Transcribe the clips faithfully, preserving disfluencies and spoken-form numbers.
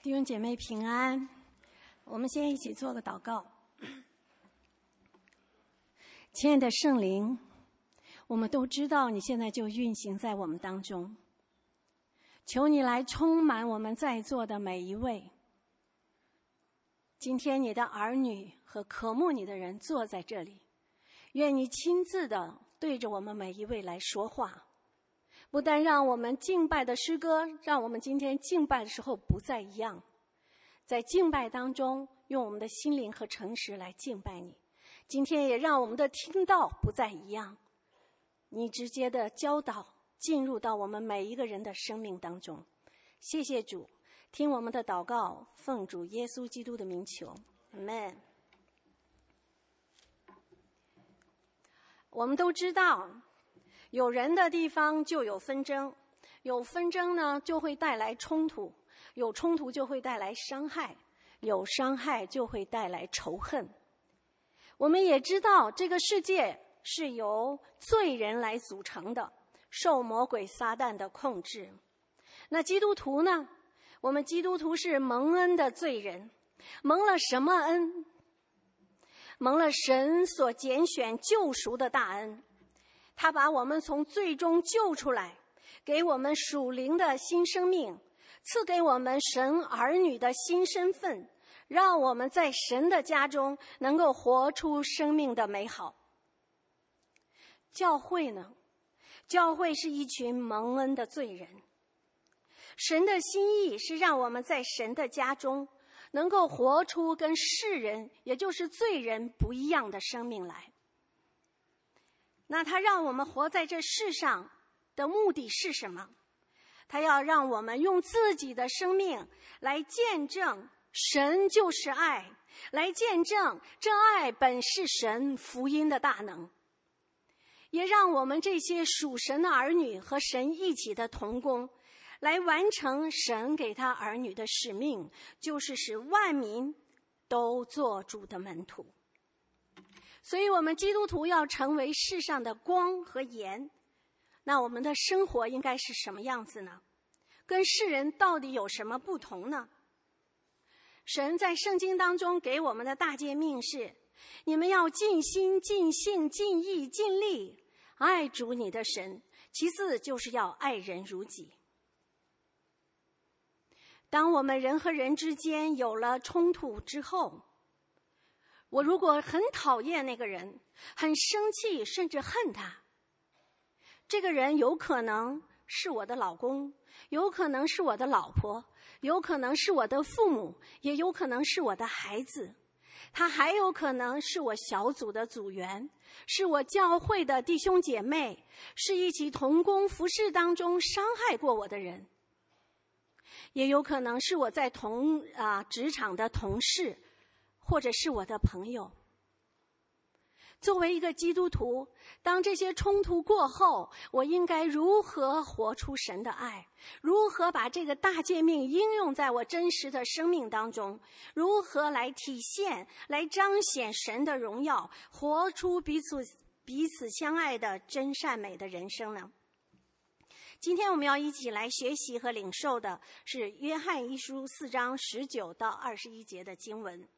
弟兄姐妹平安，我们先一起做个祷告。亲爱的圣灵，我们都知道你现在就运行在我们当中，求你来充满我们在座的每一位。今天你的儿女和渴慕你的人坐在这里，愿你亲自的对着我们每一位来说话，不但让我们敬拜的诗歌让我们今天敬拜的时候不再一样，在敬拜当中用我们的心灵和诚实来敬拜你。今天也让我们的听道不再一样，你直接的教导进入到我们每一个人的生命当中。谢谢主，听我们的祷告，奉主耶稣基督的名求，阿们。我们都知道，有人的地方就有纷争，有纷争呢就会带来冲突，有冲突就会带来伤害，有伤害就会带来仇恨。我们也知道这个世界是由罪人来组成的，受魔鬼撒旦的控制。那基督徒呢？我们基督徒是蒙恩的罪人，蒙了什么恩？蒙了神所拣选救赎的大恩。他把我们从罪中救出来，给我们属灵的新生命，赐给我们神儿女的新身份，让我们在神的家中能够活出生命的美好。教会呢？教会是一群蒙恩的罪人。神的心意是让我们在神的家中能够活出跟世人，也就是罪人不一样的生命来。那他让我们活在这世上的目的是什么？他要让我们用自己的生命来见证神就是爱，来见证这爱本是神福音的大能，也让我们这些属神的儿女和神一起的同工，来完成神给他儿女的使命，就是使万民都做主的门徒。所以我们基督徒要成为世上的光和盐。那我们的生活应该是什么样子呢？跟世人到底有什么不同呢？神在圣经当中给我们的大诫命是：你们要尽心、尽性、尽意、尽力爱主你的神，其次就是要爱人如己。当我们人和人之间有了冲突之后，我如果很讨厌那个人，很生气，甚至恨他，这个人有可能是我的老公，有可能是我的老婆，有可能是我的父母，也有可能是我的孩子，他还有可能是我小组的组员，是我教会的弟兄姐妹，是一起同工服事当中伤害过我的人，也有可能是我在同啊职场的同事，或者是我的朋友。作为一个基督徒，当这些冲突过后，我应该如何活出神的爱？如何把这个大诫命应用在我真实的生命当中？如何来体现、来彰显神的荣耀，活出彼此彼此相爱的真善美的人生呢？今天我们要一起来学习和领受的是约翰一书四章十九到二十一节的经文。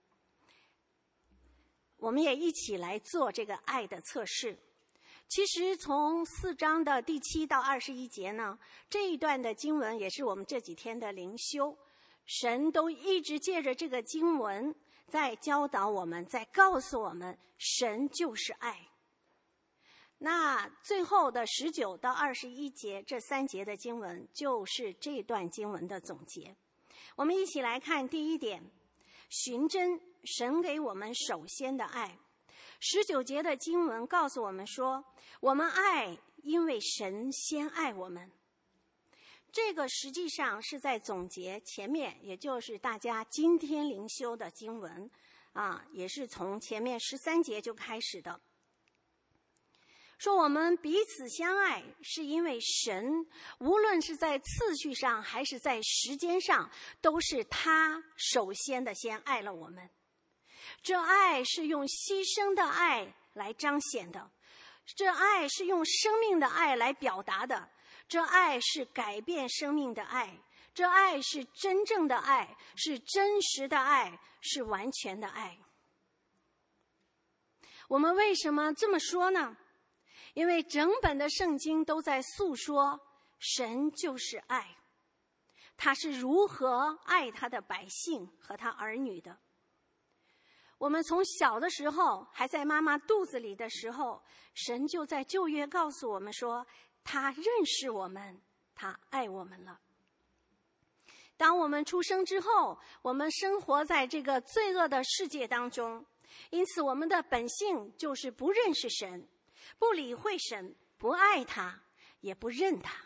我们也一起来做这个爱的测试。其实从四章的第七到二十一节呢，这一段的经文也是我们这几天的灵修，神都一直借着这个经文在教导我们，在告诉我们神就是爱。那最后的十九到二十一节这三节的经文就是这段经文的总结。我们一起来看第一点，寻真神给我们首先的爱。十九节的经文告诉我们说，我们爱因为神先爱我们。这个实际上是在总结前面，也就是大家今天灵修的经文啊，也是从前面十三节就开始的。说我们彼此相爱是因为神无论是在次序上还是在时间上，都是他首先的先爱了我们。这爱是用牺牲的爱来彰显的，这爱是用生命的爱来表达的，这爱是改变生命的爱， 这爱是真正的爱，是真实的爱，是完全的爱。我们为什么这么说呢？因为整本的圣经都在诉说神就是爱，他是如何爱他的百姓和他儿女的。我们从小的时候，还在妈妈肚子里的时候，神就在旧约告诉我们说，他认识我们，他爱我们了。当我们出生之后，我们生活在这个罪恶的世界当中，因此我们的本性就是不认识神，不理会神，不爱他，也不认他。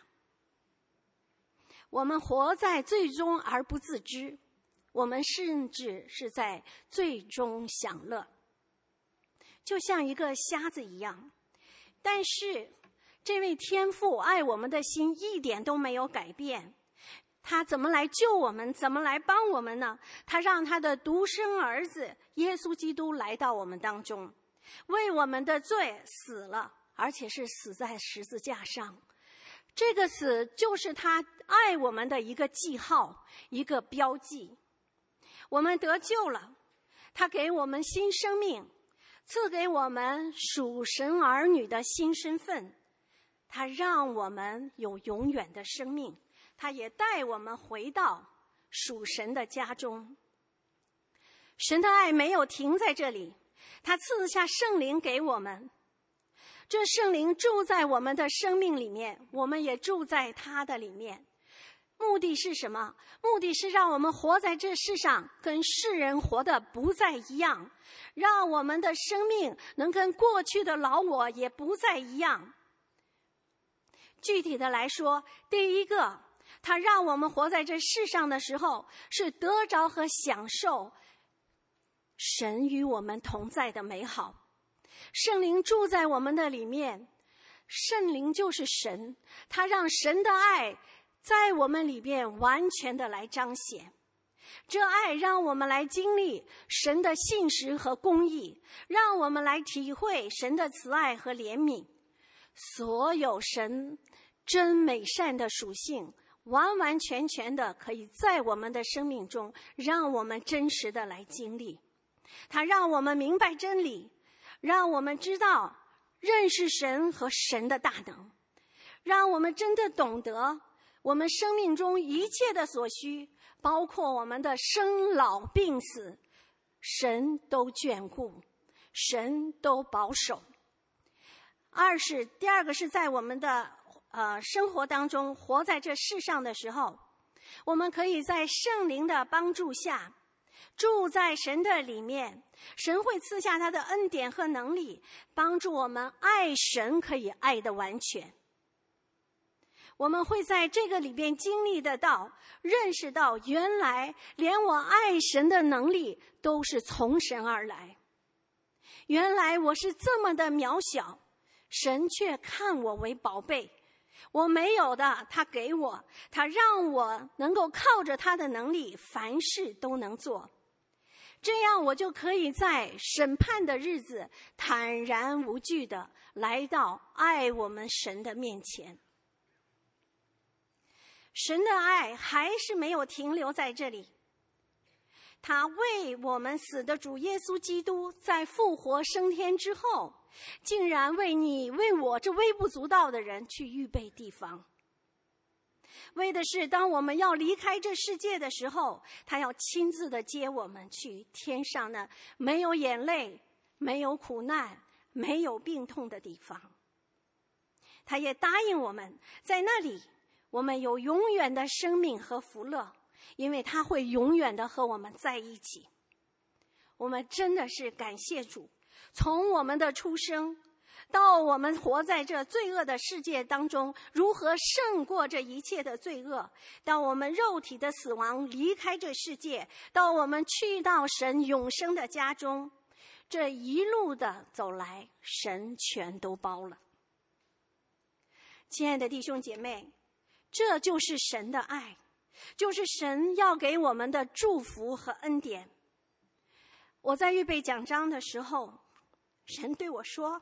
我们活在罪中而不自知，我们甚至是在罪中享乐，就像一个瞎子一样。但是这位天父爱我们的心一点都没有改变，他怎么来救我们，怎么来帮我们呢？他让他的独生儿子耶稣基督来到我们当中，为我们的罪死了，而且是死在十字架上。这个死就是他爱我们的一个记号，一个标记。我们得救了，他给我们新生命，赐给我们属神儿女的新身份，他让我们有永远的生命，他也带我们回到属神的家中。神的爱没有停在这里，他赐下圣灵给我们，这圣灵住在我们的生命里面，我们也住在他的里面。目的是什么？目的是让我们活在这世上跟世人活得不再一样，让我们的生命能跟过去的老我也不再一样。具体的来说，第一个，他让我们活在这世上的时候，是得着和享受神与我们同在的美好。圣灵住在我们的里面，圣灵就是神，他让神的爱在我们里边完全的来彰显。这爱让我们来经历神的信实和公义，让我们来体会神的慈爱和怜悯。所有神真美善的属性完完全全的可以在我们的生命中让我们真实的来经历。它让我们明白真理，让我们知道认识神和神的大能，让我们真的懂得我们生命中一切的所需，包括我们的生老病死，神都眷顾，神都保守。二是第二个是在我们的呃生活当中，活在这世上的时候，我们可以在圣灵的帮助下住在神的里面，神会赐下他的恩典和能力，帮助我们爱神可以爱得完全。我们会在这个里边经历得到，认识到原来连我爱神的能力都是从神而来。原来我是这么的渺小，神却看我为宝贝。我没有的他给我，他让我能够靠着他的能力凡事都能做。这样我就可以在审判的日子坦然无惧的来到爱我们神的面前。神的爱还是没有停留在这里，他为我们死的主耶稣基督在复活升天之后，竟然为你为我这微不足道的人去预备地方，为的是当我们要离开这世界的时候，他要亲自的接我们去天上呢没有眼泪，没有苦难，没有病痛的地方。他也答应我们，在那里我们有永远的生命和福乐，因为他会永远的和我们在一起。我们真的是感谢主，从我们的出生到我们活在这罪恶的世界当中，如何胜过这一切的罪恶，到我们肉体的死亡离开这世界，到我们去到神永生的家中，这一路的走来，神全都包了。亲爱的弟兄姐妹，这就是神的爱，就是神要给我们的祝福和恩典。我在预备讲章的时候，神对我说，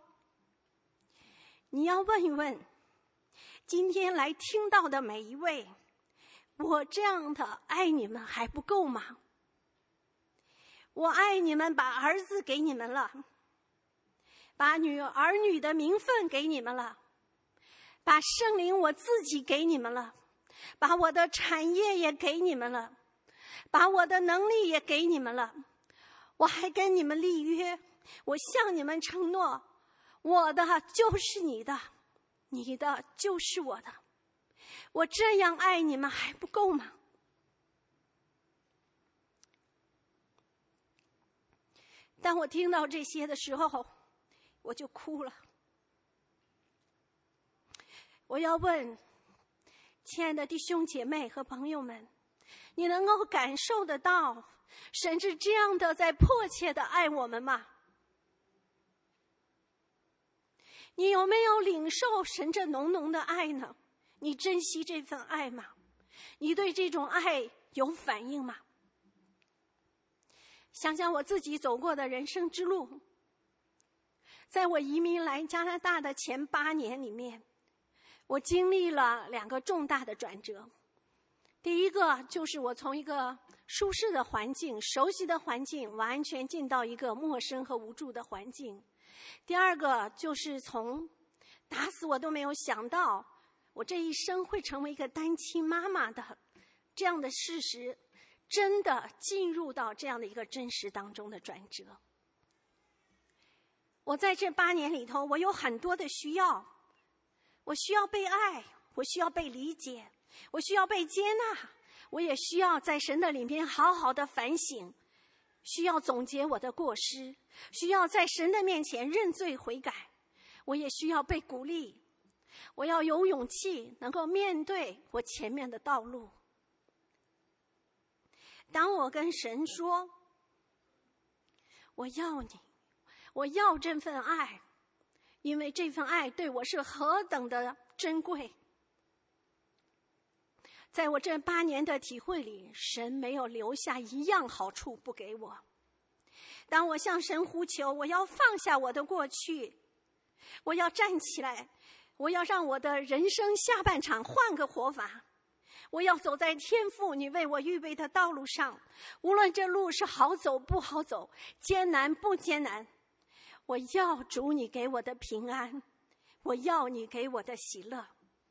你要问一问今天来听到的每一位， 我这样的爱你们还不够吗？我爱你们，把儿子给你们了，把女儿女的名分给你们了，把圣灵我自己给你们了，把我的产业也给你们了，把我的能力也给你们了。我还跟你们立约，我向你们承诺，我的就是你的，你的就是我的。我这样爱你们还不够吗？当我听到这些的时候，我就哭了。我要问亲爱的弟兄姐妹和朋友们，你能够感受得到神是这样的在迫切的爱我们吗？你有没有领受神这浓浓的爱呢？你珍惜这份爱吗？你对这种爱有反应吗？想想我自己走过的人生之路，在我移民来加拿大的前八年里面，我经历了两个重大的转折。第一个就是我从一个舒适的环境、熟悉的环境，完全进到一个陌生和无助的环境。第二个就是从打死我都没有想到我这一生会成为一个单亲妈妈的这样的事实，真的进入到这样的一个真实当中的转折。我在这八年里头，我有很多的需要，我需要被爱，我需要被理解，我需要被接纳，我也需要在神的里面好好的反省，需要总结我的过失，需要在神的面前认罪悔改，我也需要被鼓励，我要有勇气能够面对我前面的道路。当我跟神说我要你，我要这份爱，因为这份爱对我是何等的珍贵。在我这八年的体会里，神没有留下一样好处不给我。当我向神呼求，我要放下我的过去，我要站起来，我要让我的人生下半场换个活法，我要走在天父你为我预备的道路上，无论这路是好走不好走，艰难不艰难，我要主你给我的平安，我要你给我的喜乐。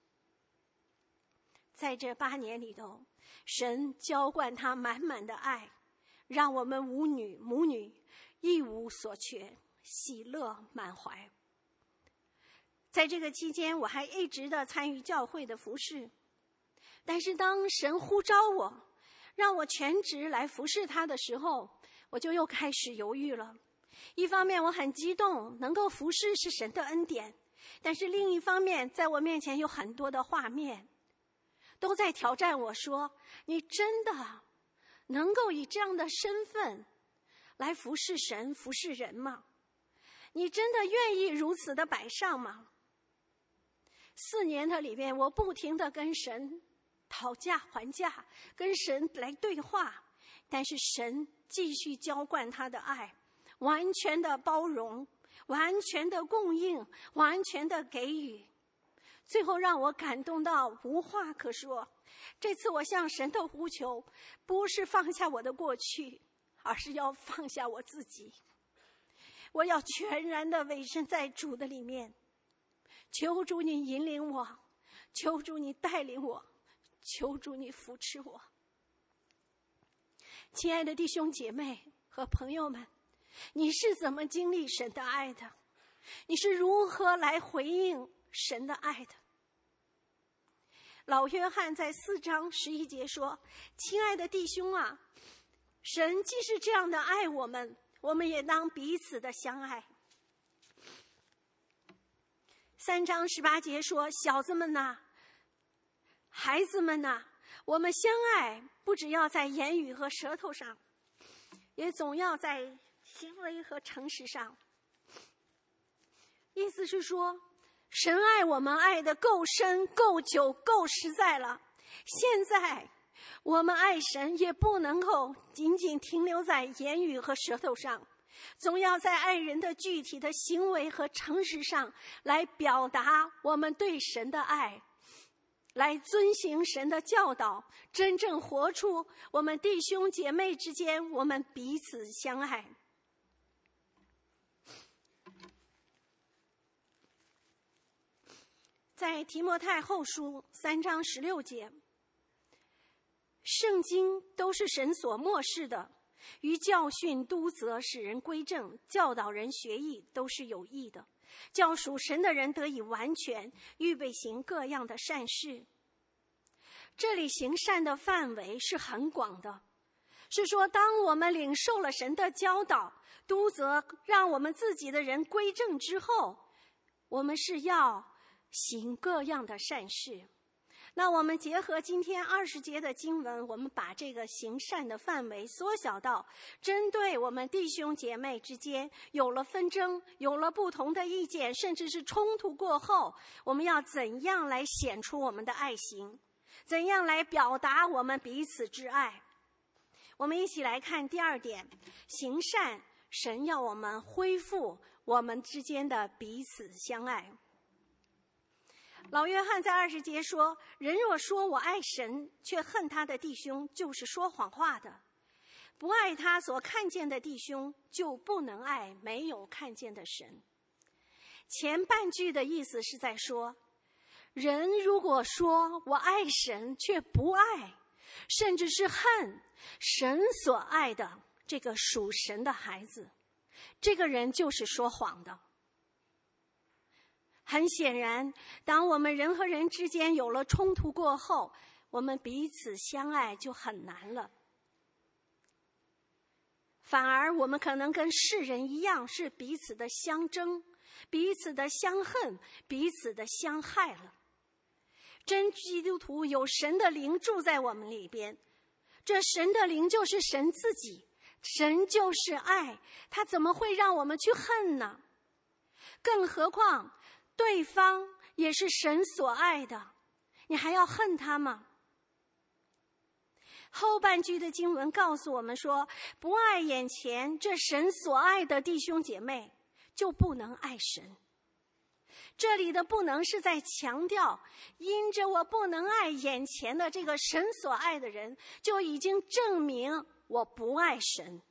在这八年里头，神浇灌他满满的爱，让我们无女母女一无所缺，喜乐满怀。在这个期间，我还一直的参与教会的服事，但是当神呼召我让我全职来服侍他的时候，我就又开始犹豫了。一方面我很激动，能够服侍是神的恩典，但是另一方面在我面前有很多的画面都在挑战我，说你真的能够以这样的身份来服侍神服侍人吗？你真的愿意如此的摆上吗？四年的里面，我不停的跟神讨价还价，跟神来对话，但是神继续浇灌他的爱，完全的包容，完全的供应，完全的给予，最后让我感动到无话可说。这次我向神的呼求，不是放下我的过去，而是要放下我自己。我要全然的委身在主的里面，求主你引领我，求主你带领我，求主你扶持我。亲爱的弟兄姐妹和朋友们，你是怎么经历神的爱的？你是如何来回应神的爱的？老约翰在四章十一节说，亲爱的弟兄啊，神既是这样的爱我们，我们也当彼此的相爱。三章十八节说，小子们呐，孩子们呐，我们相爱不只要在言语和舌头上，也总要在行为和诚实上。意思是说，神爱我们爱得够深够久够实在了，现在我们爱神也不能够仅仅停留在言语和舌头上，总要在爱人的具体的行为和诚实上来表达我们对神的爱。 来遵行神的教导，真正活出我们弟兄姐妹之间我们彼此相爱。在提摩太后书三章十六节，圣经都是神所默示的，于教训、督责、使人归正、教导人学义，都是有益的，叫属神的人得以完全，预备行各样的善事。这里行善的范围是很广的，是说当我们领受了神的教导、督责，让我们自己的人归正之后，我们是要行各样的善事。那我们结合今天二十节的经文，我们把这个行善的范围缩小到针对我们弟兄姐妹之间有了纷争，有了不同的意见，甚至是冲突过后，我们要怎样来显出我们的爱心，怎样来表达我们彼此之爱。我们一起来看第二点，行善，神要我们恢复我们之间的彼此相爱。老约翰在二十节说，人若说我爱神，却恨他的弟兄，就是说谎话的。不爱他所看见的弟兄，就不能爱没有看见的神。前半句的意思是在说，人如果说我爱神，却不爱，甚至是恨神所爱的这个属神的孩子，这个人就是说谎的。很显然，当我们人和人之间有了冲突过后，我们彼此相爱就很难了。反而我们可能跟世人一样，是彼此的相争，彼此的相恨，彼此的相害了。真基督徒有神的灵住在我们里边，这神的灵就是神自己，神就是爱，他怎么会让我们去恨呢？更何况对方也是神所爱的，你还要恨他吗？后半句的经文告诉我们说，不爱眼前这神所爱的弟兄姐妹，就不能爱神。这里的不能是在强调，因着我不能爱眼前的这个神所爱的人，就已经证明我不爱神。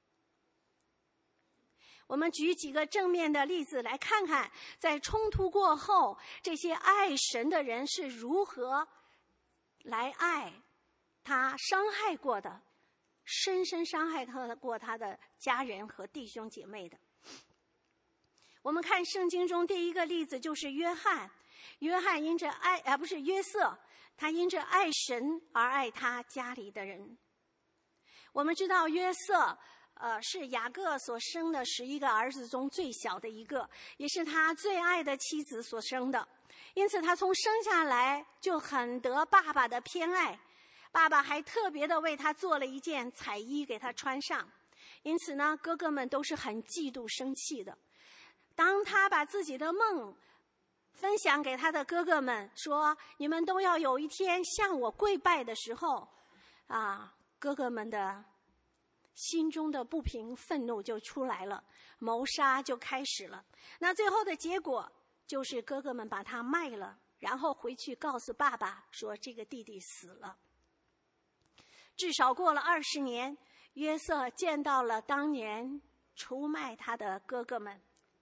我们举几个正面的例子来看看，在冲突过后，这些爱神的人是如何来爱他伤害过的、深深伤害过他的家人和弟兄姐妹的。我们看圣经中第一个例子就是约翰，约翰因着爱，啊不是约瑟，他因着爱神而爱他家里的人。我们知道约瑟呃，是雅各所生的十一个儿子中最小的一个，也是他最爱的妻子所生的，因此他从生下来就很得爸爸的偏爱，爸爸还特别的为他做了一件彩衣给他穿上，因此呢，哥哥们都是很嫉妒生气的。当他把自己的梦分享给他的哥哥们，说你们都要有一天向我跪拜的时候，啊，哥哥们的心中的不平愤怒就出来了，谋杀就开始了。那最后的结果就是哥哥们把他卖了，然后回去告诉爸爸说这个弟弟死了。至少过了二十年，约瑟见到了当年出卖他的哥哥们。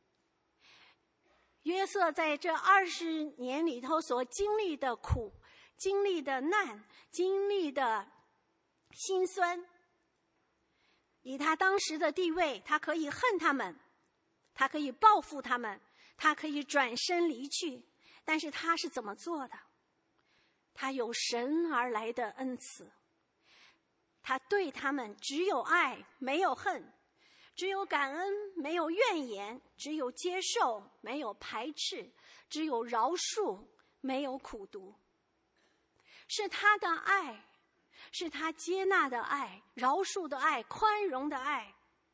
约瑟在这二十年里头所经历的苦、经历的难、经历的辛酸，以他当时的地位，他可以恨他们，他可以报复他们，他可以转身离去，但是他是怎么做的？他有神而来的恩慈，他对他们只有爱，没有恨，只有感恩，没有怨言，只有接受，没有排斥，只有饶恕，没有苦毒。是他的爱，是他接纳的爱，饶恕的爱，宽容的爱，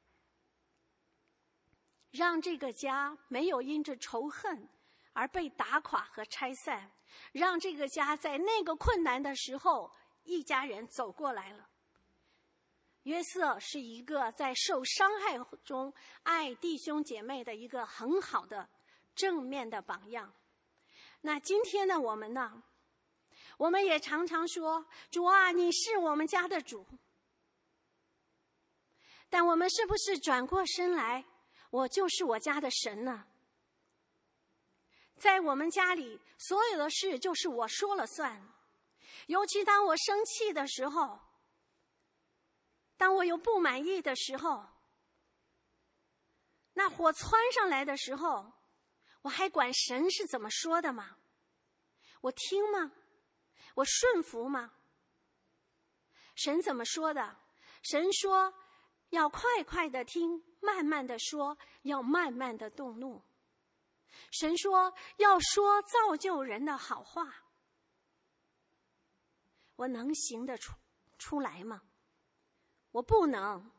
让这个家没有因着仇恨而被打垮和拆散，让这个家在那个困难的时候，一家人走过来了。约瑟是一个在受伤害中爱弟兄姐妹的一个很好的正面的榜样。那今天呢，我们呢， 我们也常常说，主啊，你是我们家的主。但我们是不是转过身来，我就是我家的神呢？在我们家里，所有的事就是我说了算。尤其当我生气的时候，当我有不满意的时候，那火窜上来的时候，我还管神是怎么说的吗？我听吗？我顺服吗？神怎么说的？神说要快快的听，慢慢的说，要慢慢的动怒。神说要说造就人的好话。我能行得出出来吗？我不能。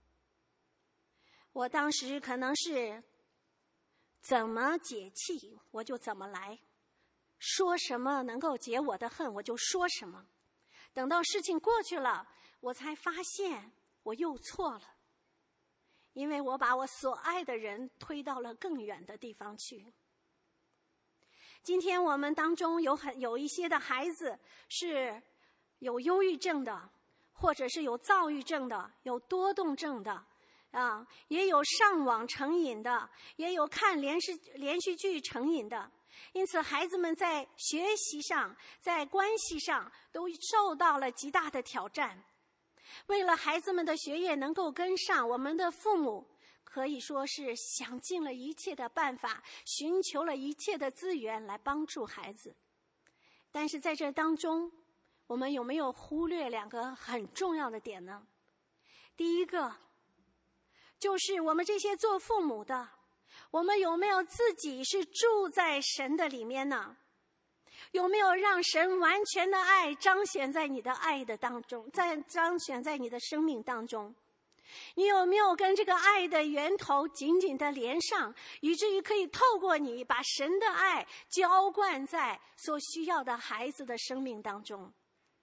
我当时可能是怎么解气我就怎么来，说什么能够解我的恨我就说什么。等到事情过去了，我才发现我又错了，因为我把我所爱的人推到了更远的地方去。今天我们当中有很有一些的孩子是有忧郁症的，或者是有躁郁症的，有多动症的啊，也有上网成瘾的，也有看连续连续剧成瘾的。因此孩子们在学习上，在关系上都受到了极大的挑战。为了孩子们的学业能够跟上，我们的父母可以说是想尽了一切的办法，寻求了一切的资源来帮助孩子。但是在这当中，我们有没有忽略两个很重要的点呢？第一个，就是我们这些做父母的，我们有没有自己是住在神的里面呢？有没有让神完全的爱彰显在你的爱的当中，在彰显在你的生命当中？你有没有跟这个爱的源头紧紧的连上，以至于可以透过你把神的爱浇灌在所需要的孩子的生命当中？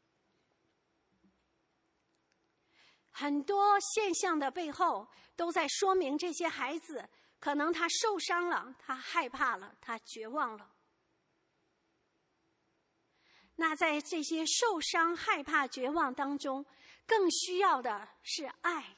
很多现象的背后都在说明这些孩子可能他受伤了，他害怕了，他绝望了。那在这些受伤、害怕、绝望当中，更需要的是爱。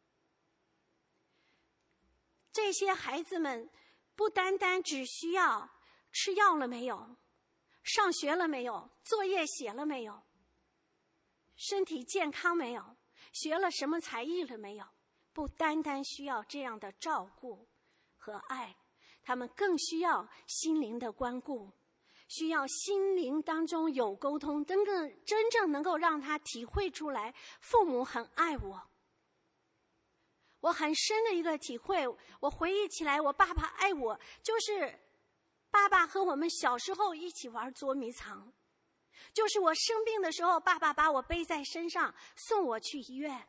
这些孩子们不单单只需要吃药了没有，上学了没有，作业写了没有，身体健康没有，学了什么才艺了没有，不单单需要这样的照顾和爱，他们更需要心灵的关顾，需要心灵当中有沟通，真正真正能够让他体会出来父母很爱我。我很深的一个体会，我回忆起来我爸爸爱我，就是爸爸和我们小时候一起玩捉迷藏，就是我生病的时候爸爸把我背在身上送我去医院。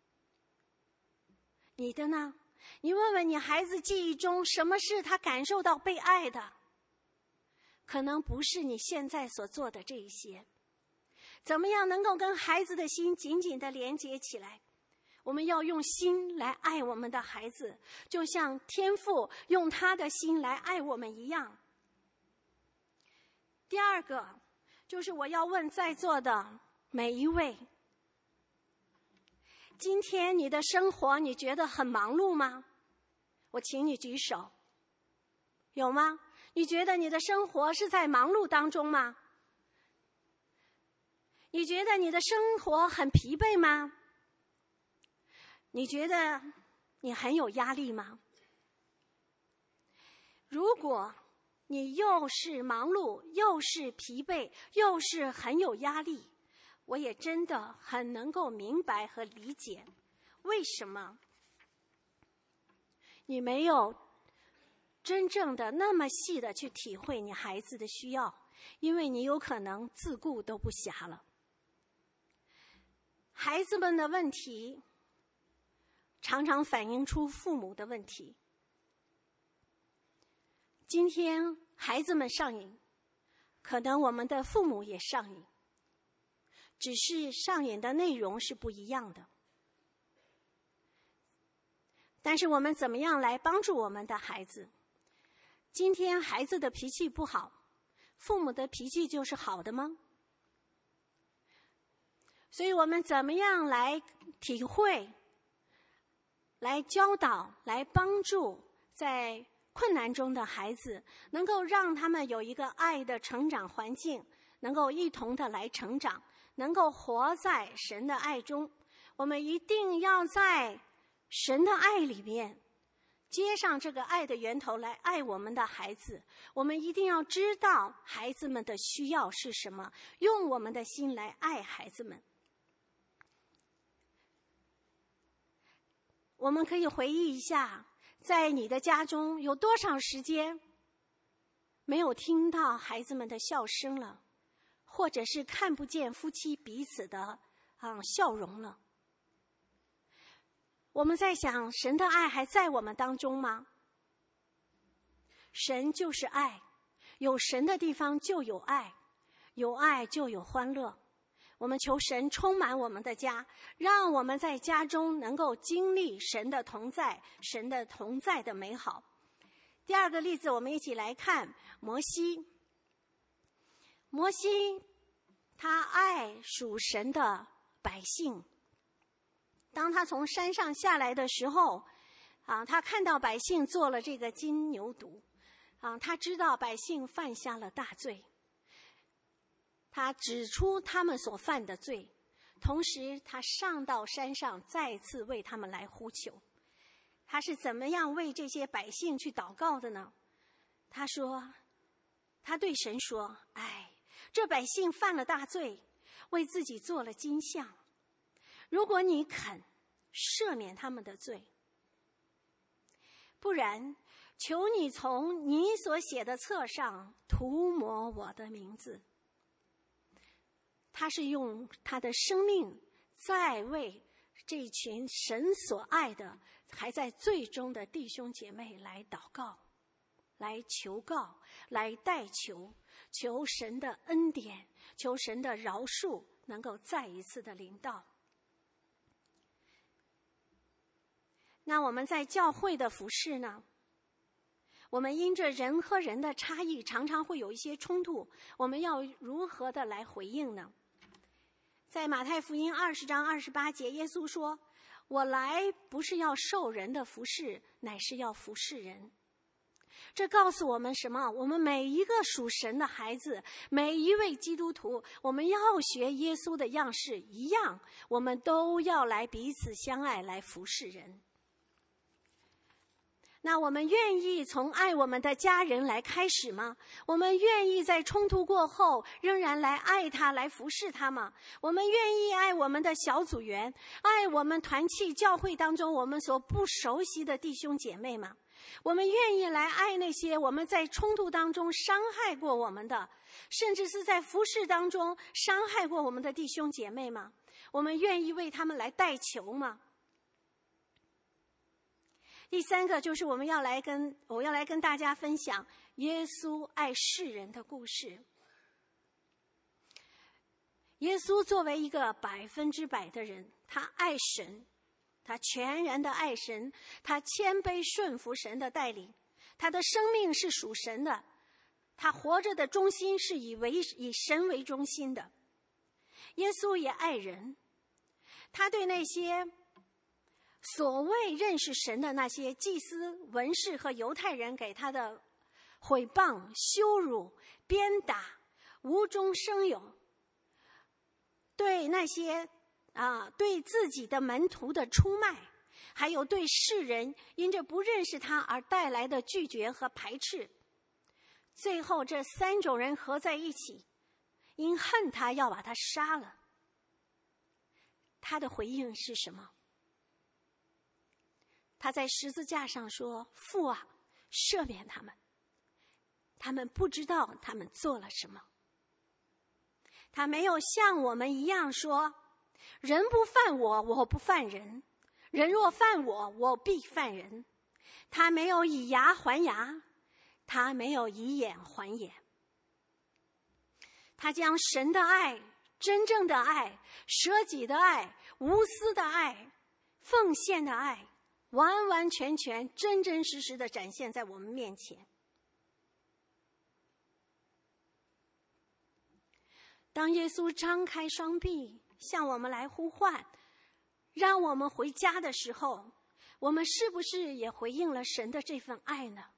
你的呢？你问问你孩子记忆中什么是他感受到被爱的？可能不是你现在所做的这一些。怎么样能够跟孩子的心紧紧地连接起来？我们要用心来爱我们的孩子，就像天父用他的心来爱我们一样。第二个，就是我要问在座的每一位，今天你的生活你觉得很忙碌吗？我请你举手。有吗？你觉得你的生活是在忙碌当中吗？你觉得你的生活很疲惫吗？你觉得你很有压力吗？如果你又是忙碌，又是疲惫，又是很有压力，我也真的很能够明白和理解，为什么你没有真正的那么细的去体会你孩子的需要，因为你有可能自顾都不暇了。孩子们的问题常常反映出父母的问题。今天孩子们上瘾，可能我们的父母也上瘾，只是上瘾的内容是不一样的。但是我们怎么样来帮助我们的孩子？今天孩子的脾气不好，父母的脾气就是好的吗？ 所以我们怎么样来体会，来教导，来帮助在困难中的孩子，能够让他们有一个爱的成长环境，能够一同的来成长，能够活在神的爱中。我们一定要在神的爱里面接上这个爱的源头，来爱我们的孩子。我们一定要知道孩子们的需要是什么，用我们的心来爱孩子们。我们可以回忆一下，在你的家中有多少时间没有听到孩子们的笑声了，或者是看不见夫妻彼此的啊笑容了？我们在想，神的爱还在我们当中吗？神就是爱，有神的地方就有爱，有爱就有欢乐。我们求神充满我们的家，让我们在家中能够经历神的同在，神的同在的美好。第二个例子，我们一起来看摩西。摩西他爱属神的百姓，当他从山上下来的时候啊，他看到百姓做了这个金牛犊啊，他知道百姓犯下了大罪，他指出他们所犯的罪，同时他上到山上再次为他们来呼求。他是怎么样为这些百姓去祷告的呢？他说，他对神说，哎，这百姓犯了大罪，为自己做了金像，如果你肯赦免他们的罪，不然求你从你所写的册上涂抹我的名字。他是用他的生命在为这群神所爱的还在罪中的弟兄姐妹来祷告，来求告，来代求，求神的恩典，求神的饶恕能够再一次的临到。那我们在教会的服事呢，我们因着人和人的差异，常常会有一些冲突，我们要如何的来回应呢？在马太福音二十章二十八节，耶稣说，我来不是要受人的服事，乃是要服事人。这告诉我们什么？我们每一个属神的孩子，每一位基督徒，我们要学耶稣的样式一样，我们都要来彼此相爱，来服事人。那我们愿意从爱我们的家人来开始吗？我们愿意在冲突过后仍然来爱他，来服侍他吗？我们愿意爱我们的小组员，爱我们团契教会当中我们所不熟悉的弟兄姐妹吗？我们愿意来爱那些我们在冲突当中伤害过我们的，甚至是在服侍当中伤害过我们的弟兄姐妹吗？我们愿意为他们来代求吗？第三个就是我们要来跟我要来跟大家分享耶稣爱世人的故事。耶稣作为一个百分之百的人，他爱神，他全然的爱神，他谦卑顺服神的带领，他的生命是属神的，他活着的中心是以为以神为中心的。耶稣也爱人，他对那些所谓认识神的那些祭司、文士和犹太人给他的毁谤、羞辱、鞭打，无中生有，对那些啊对自己的门徒的出卖，还有对世人因着不认识他而带来的拒绝和排斥，最后这三种人合在一起，因恨他要把他杀了。他的回应是什么？他在十字架上说，父啊，赦免他们，他们不知道他们做了什么。他没有像我们一样说，人不犯我，我不犯人，人若犯我，我必犯人。他没有以牙还牙，他没有以眼还眼。他将神的爱、真正的爱、舍己的爱、无私的爱、奉献的爱，完完全全真真实实的展现在我们面前。当耶稣张开双臂向我们来呼唤，让我们回家的时候，我们是不是也回应了神的这份爱呢？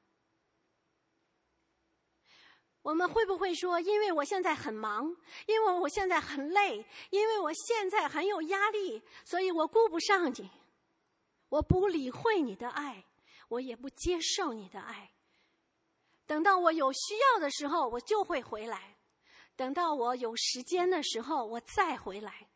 我们会不会说，因为我现在很忙，因为我现在很累，因为我现在很有压力，所以我顾不上你，我不理会你的爱，我也不接受你的爱。等到我有需要的时候，我就会回来；等到我有时间的时候，我再回来。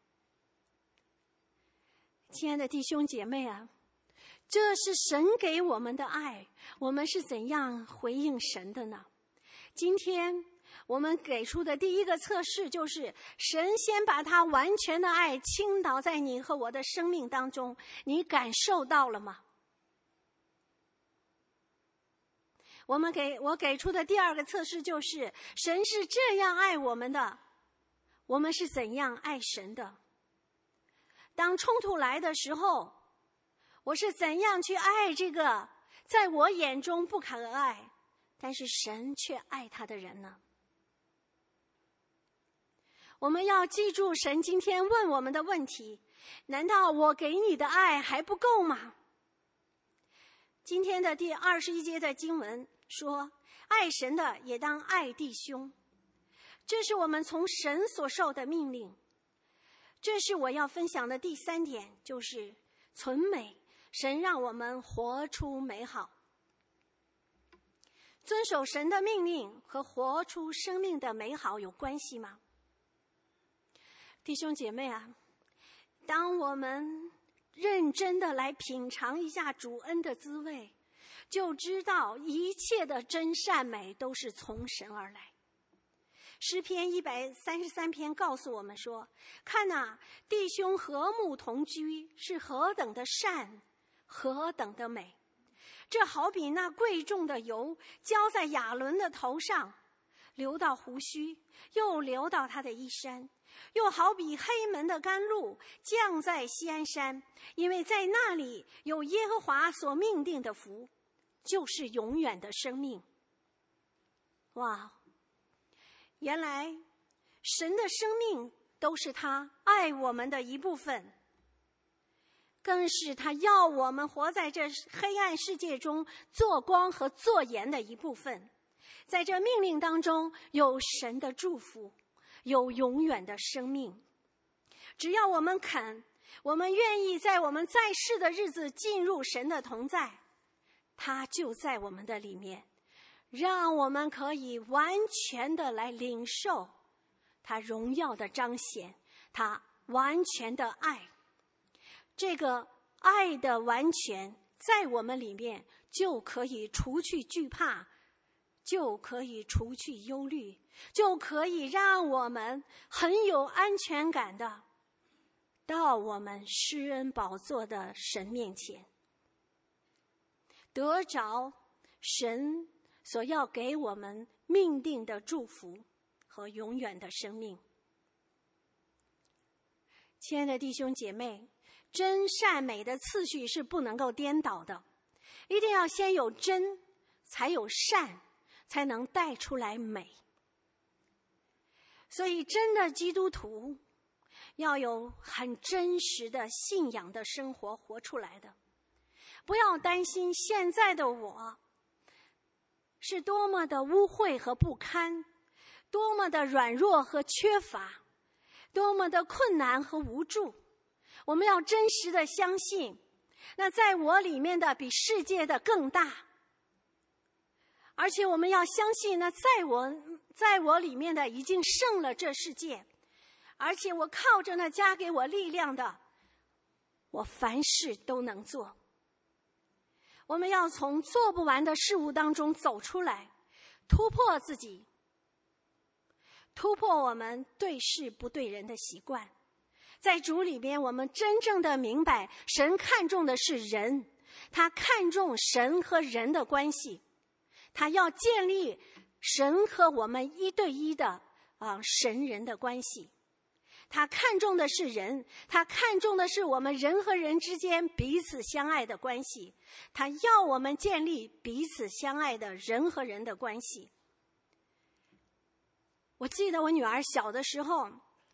亲爱的弟兄姐妹啊，这是神给我们的爱，我们是怎样回应神的呢？今天我们给出的第一个测试就是，神先把他完全的爱倾倒在你和我的生命当中，你感受到了吗？我们给我给出的第二个测试就是，神是这样爱我们的，我们是怎样爱神的？当冲突来的时候，我是怎样去爱这个在我眼中不可爱，但是神却爱他的人呢？我们要记住神今天问我们的问题，难道我给你的爱还不够吗？今天的第二十一节的经文说，爱神的也当爱弟兄，这是我们从神所受的命令。这是我要分享的第三点，就是存美，神让我们活出美好。遵守神的命令和活出生命的美好有关系吗？弟兄姐妹啊，当我们认真的来品尝一下主恩的滋味，就知道一切的真善美都是从神而来。诗篇一百三十三篇告诉我们说，看哪，弟兄和睦同居是何等的善，何等的美。这好比那贵重的油浇在亚伦的头上，流到胡须，又流到他的衣衫，又好比黑门的甘露降在锡安山，因为在那里有耶和华所命定的福，就是永远的生命。哇，原来神的生命都是他爱我们的一部分，更是他要我们活在这黑暗世界中做光和做盐的一部分。在这命令当中有神的祝福，有永远的生命。只要我们肯，我们愿意在我们在世的日子进入神的同在，他就在我们的里面，让我们可以完全的来领受他荣耀的彰显，他完全的爱。这个爱的完全在我们里面，就可以除去惧怕，就可以除去忧虑，就可以让我们很有安全感的到我们施恩宝座的神面前，得着神所要给我们命定的祝福和永远的生命。亲爱的弟兄姐妹，真善美的次序是不能够颠倒的，一定要先有真，才有善，才能带出来美。所以真的基督徒要有很真实的信仰的生活活出来的，不要担心现在的我是多么的污秽和不堪，多么的软弱和缺乏，多么的困难和无助。我们要真实的相信，那在我里面的比世界的更大，而且我们要相信，那在我在我里面的已经胜了这世界，而且我靠着那加给我力量的，我凡事都能做。我们要从做不完的事物当中走出来，突破自己，突破我们对事不对人的习惯。在主里边，我们真正的明白，神看重的是人，他看重神和人的关系，他要建立神和我们一对一的啊神人的关系。他看重的是人，他看重的是我们人和人之间彼此相爱的关系，他要我们建立彼此相爱的人和人的关系。我记得我女儿小的时候，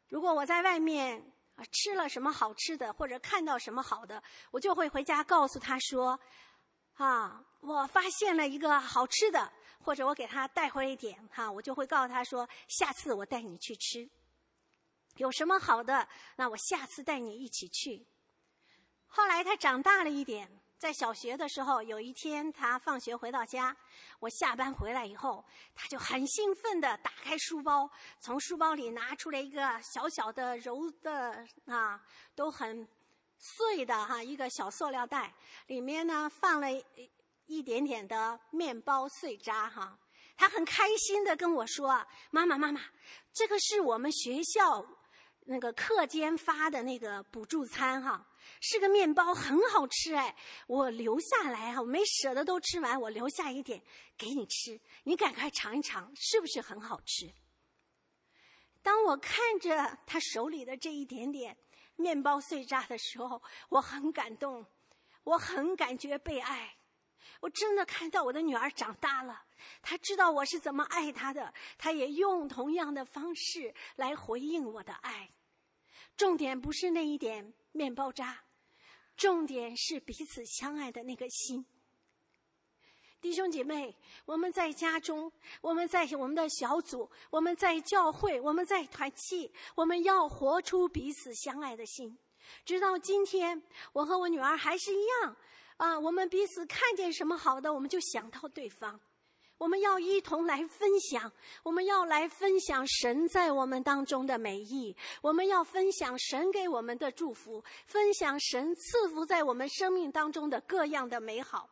如果我在外面吃了什么好吃的，或者看到什么好的，我就会回家告诉他说，啊，我发现了一个好吃的，或者我给他带回一点，哈，我就会告诉他说，下次我带你去吃。有什么好的，那我下次带你一起去。后来他长大了一点，在小学的时候，有一天他放学回到家，我下班回来以后，他就很兴奋地打开书包，从书包里拿出来一个小小的揉的啊，都很碎的哈、啊、一个小塑料袋，里面呢放了一点点的面包碎渣哈。他很开心地跟我说：“妈妈妈妈，这个是我们学校那个课间发的那个补助餐哈。”是个面包，很好吃哎！我留下来啊，我没舍得都吃完，我留下一点给你吃，你赶快尝一尝，是不是很好吃？当我看着他手里的这一点点面包碎渣的时候，我很感动，我很感觉被爱。我真的看到我的女儿长大了，她知道我是怎么爱她的，她也用同样的方式来回应我的爱。重点不是那一点面包渣，重点是彼此相爱的那个心。弟兄姐妹，我们在家中，我们在我们的小组，我们在教会，我们在团契，我们要活出彼此相爱的心。直到今天，我和我女儿还是一样啊，我们彼此看见什么好的，我们就想到对方。我们要一同来分享，我们要来分享神在我们当中的美意，我们要分享神给我们的祝福，分享神赐福在我们生命当中的各样的美好。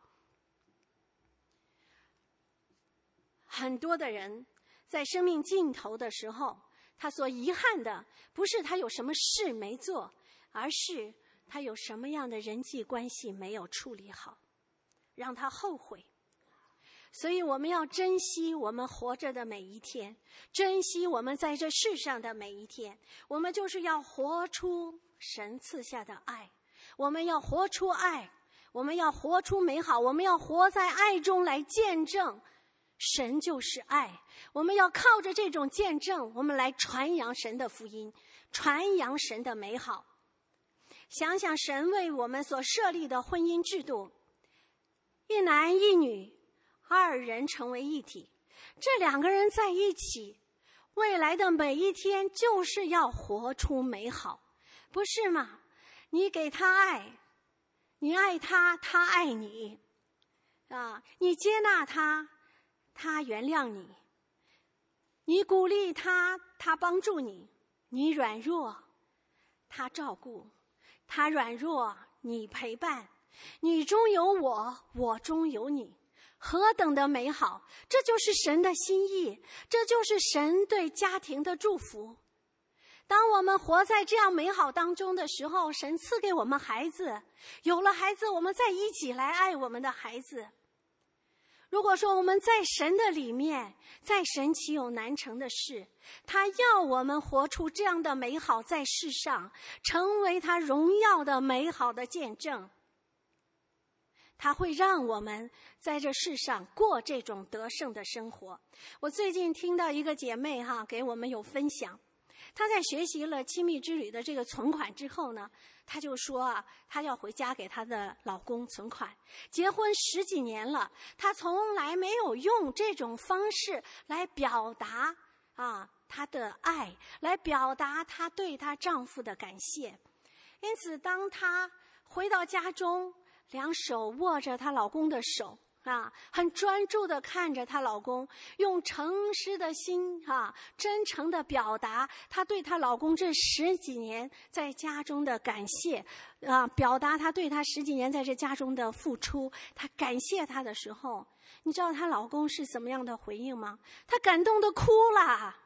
很多的人在生命尽头的时候，他所遗憾的不是他有什么事没做，而是他有什么样的人际关系没有处理好，让他后悔。所以我们要珍惜我们活着的每一天，珍惜我们在这世上的每一天。我们就是要活出神赐下的爱，我们要活出爱，我们要活出美好，我们要活在爱中来见证神就是爱。我们要靠着这种见证，我们来传扬神的福音，传扬神的美好。想想神为我们所设立的婚姻制度，一男一女，二人成为一体，这两个人在一起，未来的每一天就是要活出美好，不是吗？你给他爱，你爱他，他爱你啊！你接纳他，他原谅你；你鼓励他，他帮助你；你软弱，他照顾；他软弱，你陪伴；你中有我，我中有你。何等的美好！这就是神的心意，这就是神对家庭的祝福。当我们活在这样美好当中的时候，神赐给我们孩子，有了孩子，我们再一起来爱我们的孩子。如果说我们在神的里面，在神岂有难成的事？他要我们活出这样的美好，在世上成为他荣耀的美好的见证。他会让我们在这世上过这种得胜的生活。我最近听到一个姐妹哈给我们有分享，她在学习了亲密之旅的这个存款之后呢，她就说啊，她要回家给她的老公存款。结婚十几年了，她从来没有用这种方式来表达啊她的爱，来表达她对她丈夫的感谢。因此，当她回到家中，两手握着她老公的手啊，很专注地看着她老公，用诚实的心啊，真诚地表达她对她老公这十几年在家中的感谢啊，表达她对她十几年在这家中的付出，她感谢他的时候，你知道她老公是怎么样的回应吗？他感动得哭了。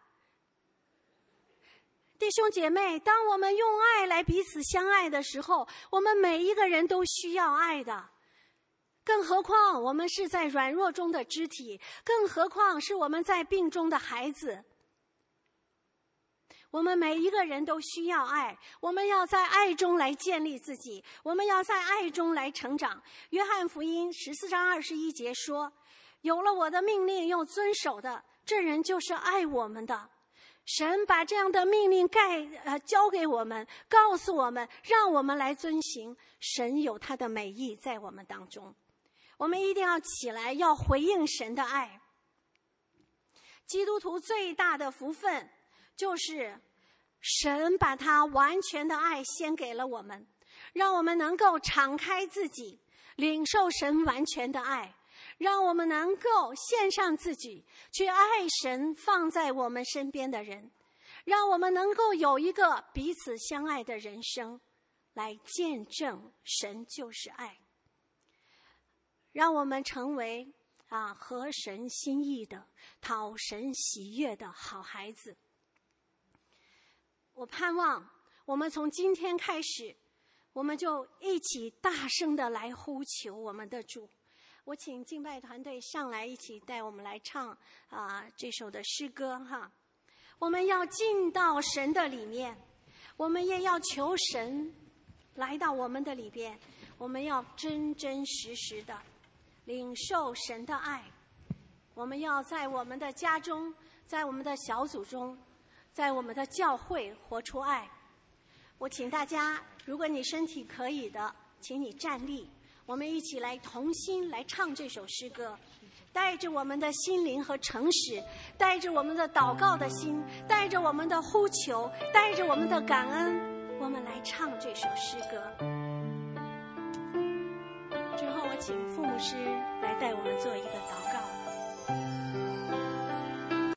弟兄姐妹，当我们用爱来彼此相爱的时候，我们每一个人都需要爱的。更何况我们是在软弱中的肢体，更何况是我们在病中的孩子。我们每一个人都需要爱，我们要在爱中来建立自己，我们要在爱中来成长。约翰福音十四章二十一节说，有了我的命令又遵守的，这人就是爱我们的。 神把这样的命令盖呃交给我们，告诉我们，让我们来遵行。神有他的美意在我们当中，我们一定要起来，要回应神的爱。基督徒最大的福分就是神把他完全的爱献给了我们，让我们能够敞开自己，领受神完全的爱，让我们能够献上自己，去爱神放在我们身边的人，让我们能够有一个彼此相爱的人生，来见证神就是爱，让我们成为啊合神心意的、讨神喜悦的好孩子。我盼望我们从今天开始，我们就一起大声的来呼求我们的主。我请敬拜团队上来一起带我们来唱啊这首的诗歌哈。我们要进到神的里面，我们也要求神来到我们的里边，我们要真真实实的领受神的爱。我们要在我们的家中，在我们的小组中，在我们的教会活出爱。我请大家，如果你身体可以的，请你站立，我们一起来同心来唱这首诗歌，带着我们的心灵和诚实，带着我们的祷告的心，带着我们的呼求，带着我们的感恩，我们来唱这首诗歌。之后我请傅牧师来带我们做一个祷告。